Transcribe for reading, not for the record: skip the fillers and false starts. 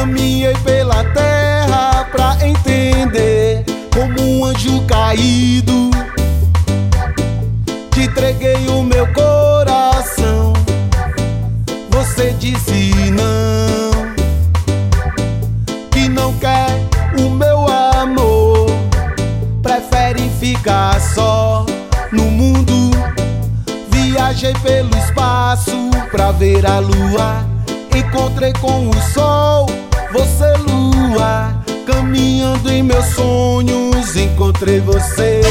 Caminhei pela terra pra entender, como um anjo caído. Te entreguei o meu coração, você disse não, que não quer o meu amor, prefere ficar só no mundo. Viajei pelo espaço pra ver a lua, encontrei com o sol, você lua. Caminhando em meus sonhos, encontrei você.